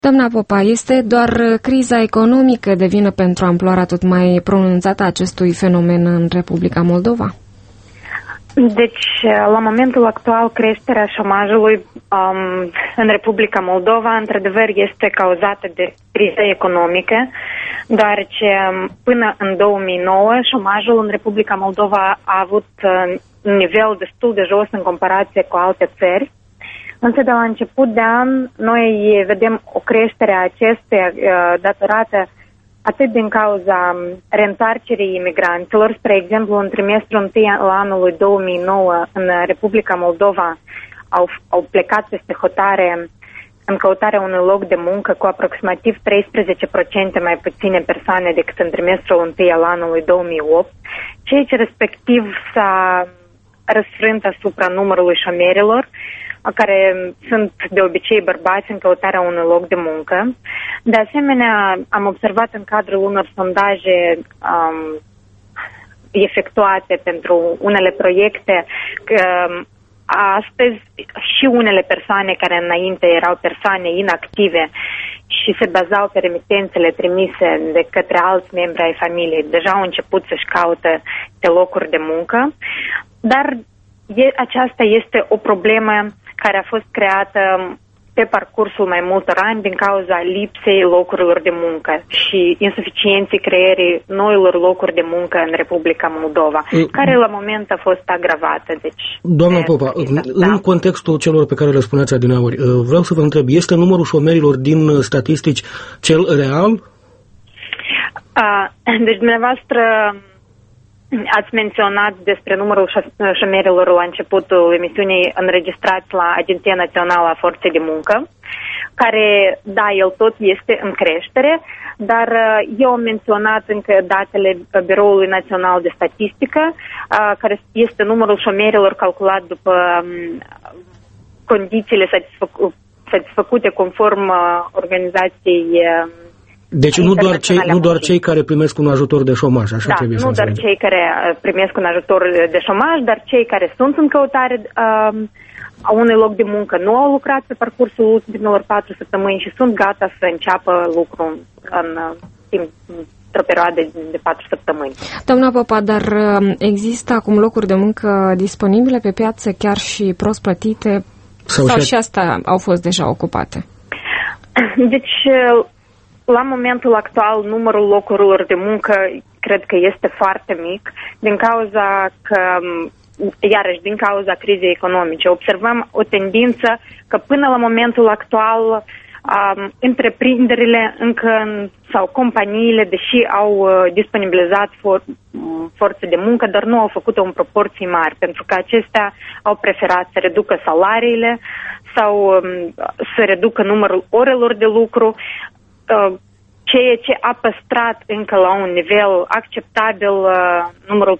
Doamna Popa, este doar criza economică de vină pentru amploarea tot mai pronunțată a acestui fenomen în Republica Moldova? Deci, la momentul actual, creșterea șomajului în Republica Moldova, într-adevăr, este cauzată de criza economică, deoarece până în 2009 șomajul în Republica Moldova a avut un nivel destul de jos în comparație cu alte țări. Însă, de la început de an, noi vedem o creștere a acesteia datorată atât din cauza reîntoarcerii imigranților. Spre exemplu, în trimestrul întâi al anului 2009, în Republica Moldova, au plecat peste hotare în căutarea unui loc de muncă cu aproximativ 13% mai puține persoane decât în trimestrul întâi al anului 2008, ceea ce respectiv s-a răsfrânt asupra numărului șomerilor, care sunt de obicei bărbați în căutarea unui loc de muncă. De asemenea, am observat în cadrul unor sondaje efectuate pentru unele proiecte că astăzi și unele persoane care înainte erau persoane inactive și se bazau pe remitențele trimise de către alți membri ai familiei, deja au început să-și caute de locuri de muncă, dar aceasta este o problemă care a fost creată pe parcursul mai multor ani din cauza lipsei locurilor de muncă și insuficienței creierii noilor locuri de muncă în Republica Moldova, care la moment a fost agravată. Deci, doamna Popa, în contextul celor pe care le spuneați adineauri, vreau să vă întreb, este numărul șomerilor din statistici cel real? Deci, dumneavoastră ați menționat despre numărul șomerilor la începutul emisiunii înregistrați la Agenția Națională a Forței de Muncă, care, da, el tot este în creștere, dar eu am menționat încă datele Biroului Național de Statistică, care este numărul șomerilor calculat după condițiile satisfăcute conform organizației. Deci nu doar cei care primesc un ajutor de șomaj, așa trebuie să înțelegem. Nu doar cei care primesc un ajutor de șomaj, dar cei care sunt în căutare a unui loc de muncă, nu au lucrat pe parcursul ultimilor 4 săptămâni și sunt gata să înceapă lucru într-o perioadă de 4 săptămâni. Doamna Popa, dar există acum locuri de muncă disponibile pe piață, chiar și prost plătite, sau și astea au fost deja ocupate? Deci, la momentul actual, numărul locurilor de muncă cred că este foarte mic, din cauza că, iarăși, din cauza crizei economice. Observăm o tendință că până la momentul actual întreprinderile sau companiile, deși au disponibilizat forțe de muncă, dar nu au făcut-o în proporții mari, pentru că acestea au preferat să reducă salariile sau să reducă numărul orelor de lucru, ceea ce a păstrat încă la un nivel acceptabil numărul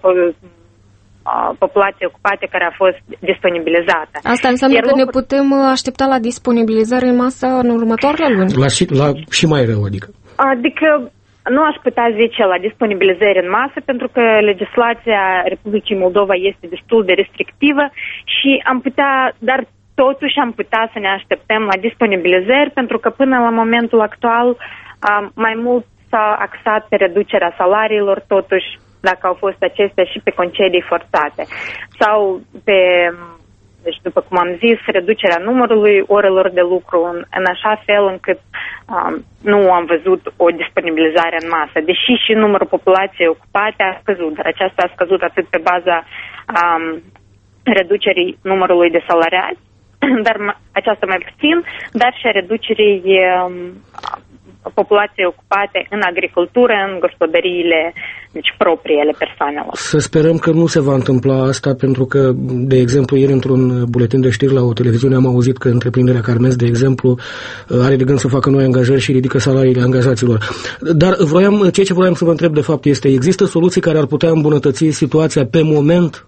populației ocupate care a fost disponibilizată. Asta înseamnă că ne putem aștepta la disponibilizare în masă în următoarele luni? Și mai rău, adică? Adică nu aș putea zice la disponibilizare în masă, pentru că legislația Republicii Moldova este destul de restrictivă și dar totuși am putea să ne așteptăm la disponibilizări, pentru că până la momentul actual mai mult s-a axat pe reducerea salariilor, totuși, dacă au fost acestea, și pe concedii forțate. Sau deci după cum am zis, reducerea numărului orelor de lucru în așa fel încât nu am văzut o disponibilizare în masă. Deși și numărul populației ocupate a scăzut, dar aceasta a scăzut atât pe baza reducerii numărului de salariați, dar aceasta mai puțin, dar și a reducerii populației ocupate în agricultură, în gospodăriile proprii ale persoanelor. Să sperăm că nu se va întâmpla asta, pentru că, de exemplu, ieri într-un buletin de știri la o televiziune am auzit că întreprinderea Carmes, de exemplu, are de gând să facă noi angajări și ridică salariile angajaților. Dar ceea ce voiam să vă întreb de fapt este, există soluții care ar putea îmbunătăți situația pe moment?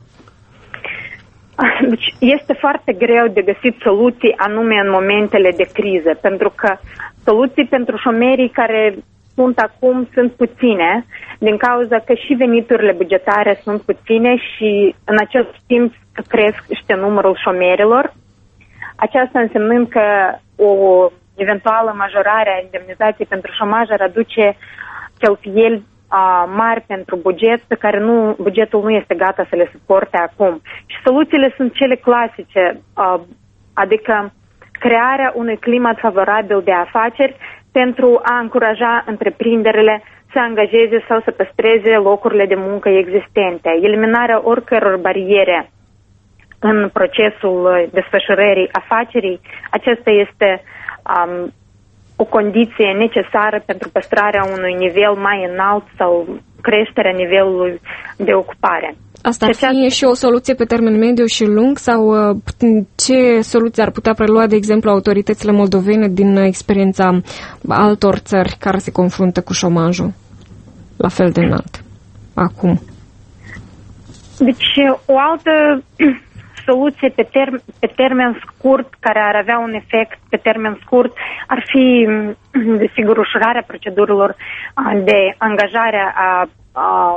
Deci este foarte greu de găsit soluții anume în momentele de criză, pentru că soluții pentru șomerii care sunt acum sunt puține, din cauza că și veniturile bugetare sunt puține și în acest timp crește numărul șomerilor. Aceasta însemnând că o eventuală majorare a indemnizației pentru șomaj ar aduce cheltuieli mari pentru buget, pe care bugetul nu este gata să le suporte acum. Și soluțiile sunt cele clasice, adică crearea unui climat favorabil de afaceri pentru a încuraja întreprinderile să angajeze sau să păstreze locurile de muncă existente, eliminarea oricăror bariere în procesul desfășurării afacerii. Acesta este o condiție necesară pentru păstrarea unui nivel mai înalt sau creșterea nivelului de ocupare. Asta ar fi și o soluție pe termen mediu și lung sau ce soluție ar putea prelua, de exemplu, autoritățile moldovene din experiența altor țări care se confruntă cu șomajul la fel de înalt acum? Deci o altă soluție pe termen scurt, care ar avea un efect pe termen scurt, ar fi, desigur, ușurarea procedurilor de angajare a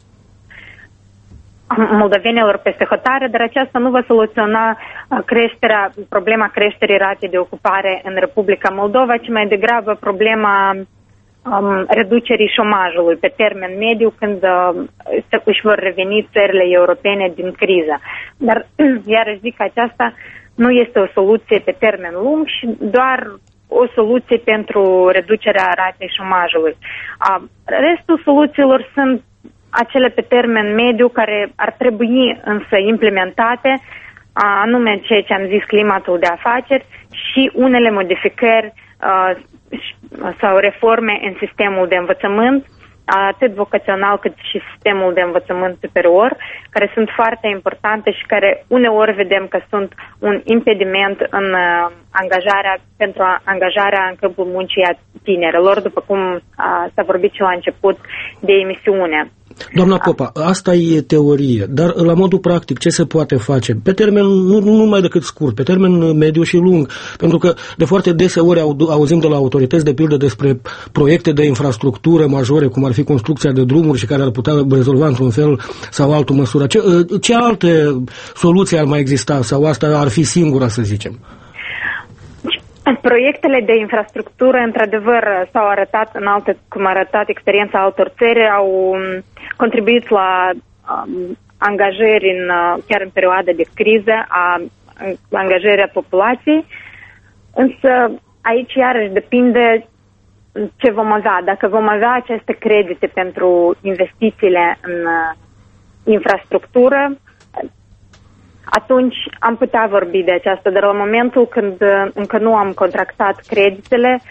moldovenilor peste hotare, dar aceasta nu va soluționa problema creșterii ratei de ocupare în Republica Moldova, ci mai degrabă problema reducerii șomajului pe termen mediu când își vor reveni țările europene din criză. Dar, iarăși zic că aceasta nu este o soluție pe termen lung și doar o soluție pentru reducerea ratei șomajului. Restul soluțiilor sunt acele pe termen mediu care ar trebui însă implementate, anume ceea ce am zis, climatul de afaceri și unele modificări sau reforme în sistemul de învățământ, atât vocațional cât și sistemul de învățământ superior, care sunt foarte importante și care uneori vedem că sunt un impediment pentru angajarea în câmpul muncii a tinerilor, după cum s-a vorbit și la început de emisiune. Doamna Popa, asta e teorie, dar la modul practic ce se poate face? Pe termen nu numai decât scurt, pe termen mediu și lung, pentru că de foarte deseori auzim de la autorități, de pildă, despre proiecte de infrastructură majore, cum ar fi construcția de drumuri și care ar putea rezolva într-un fel sau altul măsură. Ce alte soluții ar mai exista sau asta ar fi singura, să zicem? Proiectele de infrastructură, într-adevăr, s-au arătat cum a arătat experiența altor țări, au contribuit la angajări chiar în perioada de criză, la angajarea populației, însă aici iarăși depinde ce vom avea. Dacă vom avea aceste credite pentru investițiile în infrastructură, atunci am putea vorbi de aceasta, dar la momentul când încă nu am contractat creditele,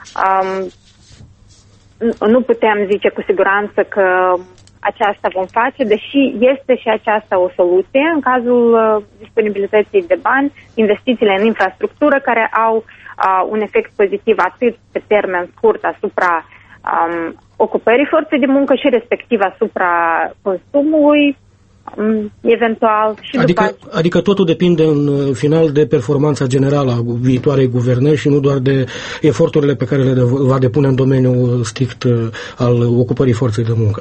nu putem zice cu siguranță că aceasta vom face, deși este și aceasta o soluție în cazul disponibilității de bani, investițiile în infrastructură care au un efect pozitiv atât pe termen scurt asupra ocupării forței de muncă și respectiv asupra consumului, eventual și adică totul depinde în final de performanța generală a viitoarei guvernări și nu doar de eforturile pe care le va depune în domeniul strict al ocupării forței de muncă.